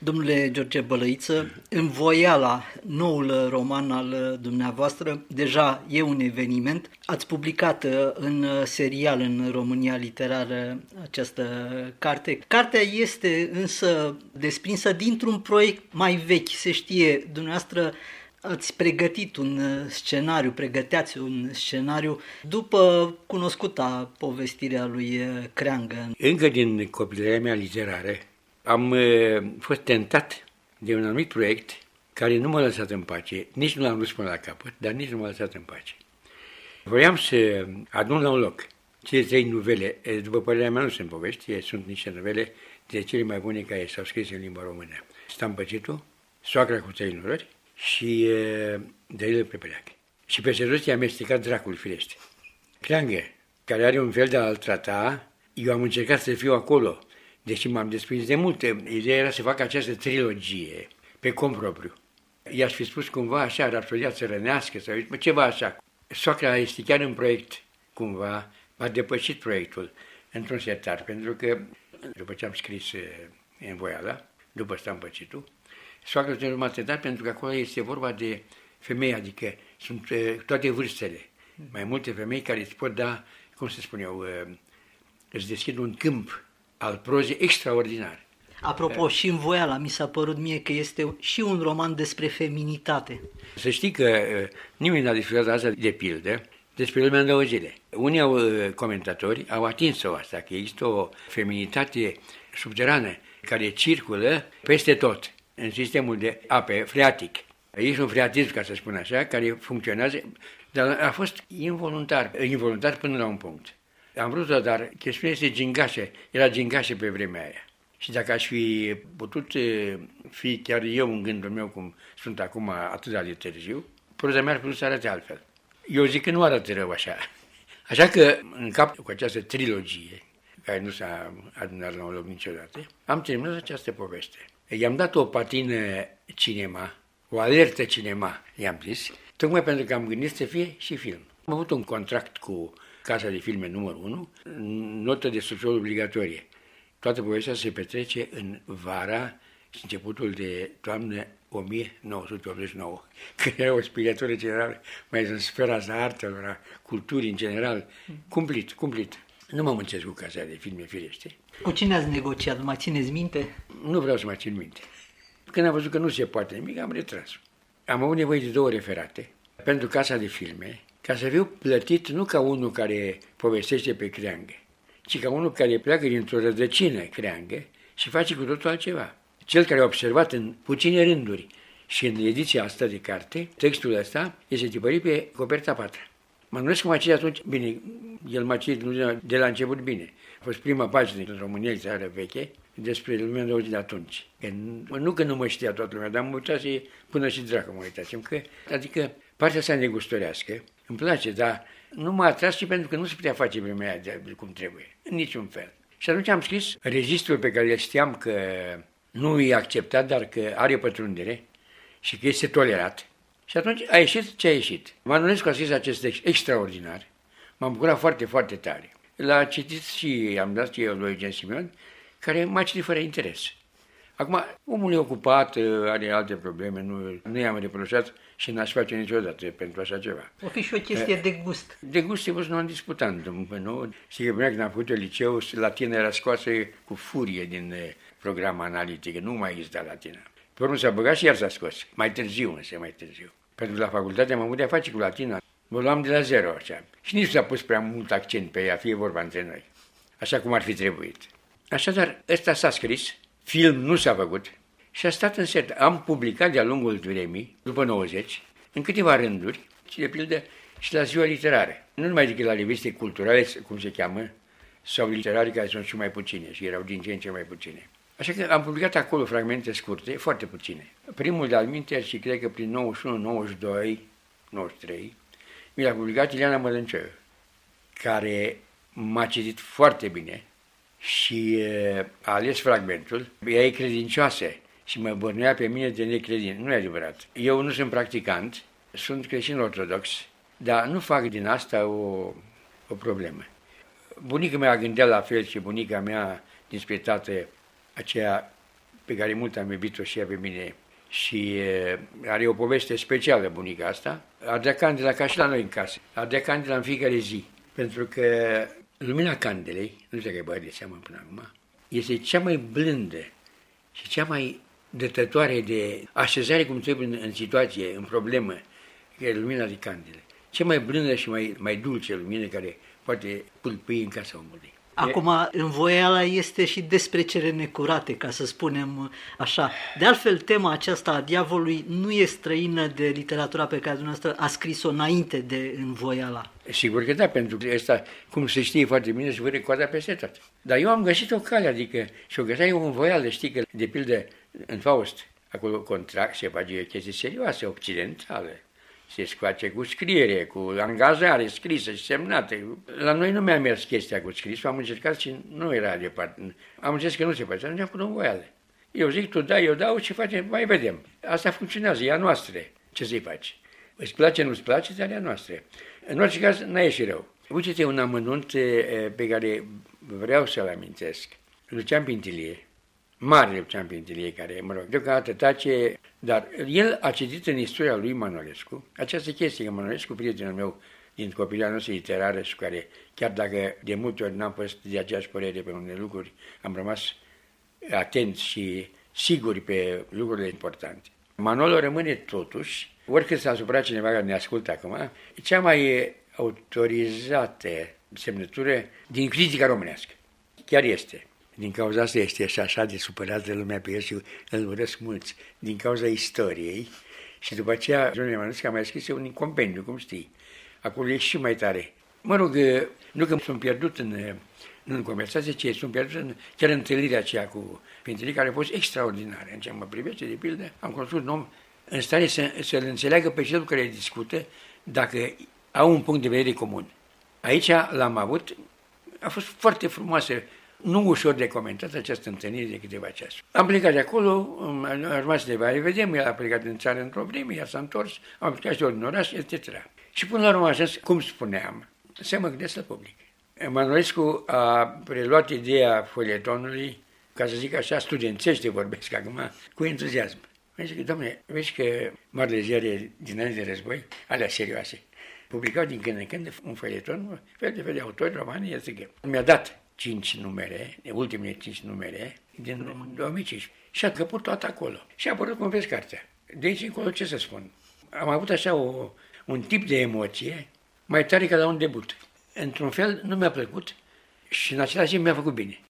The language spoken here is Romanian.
Domnule George Bălăiță, Învoiala, noul roman al dumneavoastră, deja e un eveniment. Ați publicat în serial în România Literară această carte. Cartea este însă desprinsă dintr-un proiect mai vechi, se știe. Dumneavoastră ați pregăteați un scenariu după cunoscuta povestirea lui Creangă. Încă din copilăria mea literară am fost tentat de un anumit proiect care nu m-a lăsat în pace, nici nu l-am dus până la capăt, dar nici nu m-a lăsat în pace. Voiam să adun la un loc cele 3 novele, după părerea mea nu sunt povești, sunt niște novele de cele mai bune care s-au scris în limba română. Stampăcitul, Soacra cu 3 norori și Dăile pe Peleac. Și pe toți i-a amestecat dracul, firește. Creangă, care are un fel de a-l trata, eu am încercat să fiu acolo, deși m-am desprins de multe. Ideea era să fac această trilogie pe cont propriu. I-aș fi spus cumva așa, Rapsodia țărănească sau ceva așa. Soacra este chiar în proiect, cumva, a depășit proiectul într-un setar, pentru că după ce am scris Învoiala, după Stampăcitul, Soacra m-a tentat pentru că acolo este vorba de femei, adică sunt toate vârstele. Mai multe femei care îți pot da, cum să spun eu, îți deschid un câmp al prozei extraordinar. Apropo, și Învoiala mi s-a părut mie că este și un roman despre feminitate. Să știi că nimeni n-a discutat asta de pildă despre lumea în 2 zile. Unii comentatori au atins-o asta, că există o feminitate subterană care circulă peste tot în sistemul de ape freatic. Este un freatism, ca să spun așa, care funcționează, dar a fost involuntar până la un punct. Am vrut-o, dar chestiunea este gingașă, era gingașă pe vremea aia. Și dacă aș fi putut fi chiar eu în gândul meu, cum sunt acum atât de târziu, proza mea ar putea să arate altfel. Eu zic că nu arată rău așa. Așa că, în cap cu această trilogie, care nu s-a adunat la un loc niciodată, am terminat această poveste. I-am dat o patină cinema, o alertă cinema, i-am zis, tocmai pentru că am gândit să fie și film. Am avut un contract cu Casa de Filme numărul 1, notă de subsol obligatorie. Toată povestea se petrece în vara și începutul de toamnă 1989, când era o spiriatură generală, mai în sfera asta artelor, a culturii în general, cumplit. Nu mă mâncesc cu Casa de Filme, firește. Cu cine ați negociat? Mai țineți minte? Nu vreau să mai țin minte. Când am văzut că nu se poate nimic, am retras. Am avut nevoie de 2 referate pentru Casa de Filme, ca să fiu plătit nu ca unul care povestește pe Creangă, ci ca unul care pleacă dintr-o rădăcină Creangă și face cu totul altceva. Cel care a observat în puține rânduri și în ediția asta de carte, textul ăsta este tipărit pe coperta 4. Mă gândesc că m-a citit atunci, bine, el m-a citit de la început bine. A fost prima pagină din România Literară Veche despre lumea de atunci. Nu că nu mă știa toată lumea, dar mă uitase până și dracu mă uitasem. Adică partea asta negustorească îmi place, dar nu m-a atras și pentru că nu se putea face vremea aia cum trebuie, în niciun fel. Și atunci am scris registrul pe care știam că nu e acceptat, dar că are pătrundere și că este tolerat. Și atunci a ieșit ce a ieșit. Manonescu a scris acest text extraordinar. M-am bucurat foarte, foarte tare. L-a citit și am dat și eu lui Eugen Simion, care m-a citit fără interes. Acum, omul e ocupat, are alte probleme, nu i-am reproșat și n-aș face niciodată pentru așa ceva. O fi și o chestie de gust. De gust, nu am disputat. Nu? Sigur, când am făcut liceu, latina era scoasă cu furie din programa analitică, nu mai exista latina. Pe urmă s-a băgat și iar s-a scos, mai târziu. Pentru că la facultate am avut de-a face cu latina. Mă luam de la zero așa. Și nici nu s-a pus prea mult accent pe ea, fie vorba între noi. Așa cum ar fi trebuit. Așadar, ăsta s-a scris, film nu s-a făcut și a stat în set. Am publicat de-a lungul vremii, după 90, în câteva rânduri, și de pildă și la ziua literară. Nu numai decât la reviste culturale, cum se cheamă, sau literare, care sunt și mai puține și erau din ce în ce mai puține. Așa că am publicat acolo fragmente scurte, foarte puține. Primul de-al minter și cred că prin 91, 92, 93, mi l-a publicat Ileana Mădăncioiu, care m-a citit foarte bine și a ales fragmentul. Ea e credincioasă și mă bănuia pe mine de necredin. Nu e adevărat. Eu nu sunt practicant, sunt creștin ortodox, dar nu fac din asta o problemă. Bunica mea gândea la fel și bunica mea, dinspre tată, aceea pe care mult am iubit-o și ea pe mine. Și are o poveste specială bunica asta. Ardea candela ca și la noi în casă. Ardea candela în fiecare zi. Pentru că lumina candelei, nu știu dacă băiat de seamă până acum, este cea mai blândă și cea mai dătătoare de așezare cum trebuie în situație, în problemă, care e lumina de candele. Cea mai blândă și mai dulce lumină care poate pâlpâi în casa omului. Acum, învoiala este și despre cele necurate, ca să spunem așa. De altfel, tema aceasta a diavolului nu e străină de literatura pe care dumneavoastră a scris-o înainte de învoiala. Sigur că da, pentru că ăsta, cum se știe foarte bine, se vede coada peste tot. Dar eu am găsit o cale, adică, și o găseai eu învoială, știi că, de pildă, în Faust, acolo contract se face chestii serioase, occidentale. Se face cu scriere, cu angajare scrisă și semnată. La noi nu mi-a mers chestia cu scrisul, am încercat și nu era departe. Am înțeles că nu se face, atunci am făcut învoială. Eu zic, tu dai, eu dau, ce facem, mai vedem. Asta funcționează, e a noastră. Ce să-i faci? Îți place, nu-ți place, dar e a noastră. În orice caz, n-a ieșit rău. Uite-te un amănunt pe care vreau să-l amintesc. Lucian Pintilie, mare Lucian Pintilie, care, mă rog, deocamdată tace, dar el a citit în istoria lui Manolescu această chestie, că Manolescu, prietenul meu din copilăria noastră literară și care, chiar dacă de multe ori n-am fost de aceeași părere pe unele lucruri, am rămas atenți și siguri pe lucrurile importante. Manolo rămâne totuși, oricât s-a supărat cineva care ne ascultă acum, cea mai autorizată semnătură din critica românească. Chiar este. Din cauza asta este și așa de supărată lumea pe el și îl urăsc mulți. Din cauza istoriei și după aceea John Emanuescu a mai scris un compendiu, cum știi. Acolo e și mai tare. Mă rog, nu că sunt pierdut în conversație, ci sunt pierdut chiar întâlnirea aceea cu Pintilie, care a fost extraordinară. În ce mă privește, de pildă, am cunoscut un om în stare să-l înțeleagă pe cel cu care discută dacă au un punct de vedere comun. Aici l-am avut, a fost foarte frumoasă, nu ușor de comentat această întâlnire de câteva ceasuri. Am plecat de acolo, am rămas de mai vedem, el a plecat în țară într-o vreme, ea s-a întors, am plecat și în oraș, etc. Și până la urmă am ajuns, cum spuneam, să mă gândesc la public. Manolescu a preluat ideea folietonului, ca să zic așa, studențește vorbesc acum, cu entuziasm. Am zis că, dom'le, vezi că marile ziare dinainte de război, alea serioase, publicau din când în când un folieton, fel de autori romani, etc. Mi-a dat 5 numere, ultimele 5 numere, din 2015. Și a căput toată acolo. Și a apărut cum vezi cartea. De aici încolo ce să spun? Am avut așa un tip de emoție mai tare ca la un debut. Într-un fel nu mi-a plăcut și în același timp mi-a făcut bine.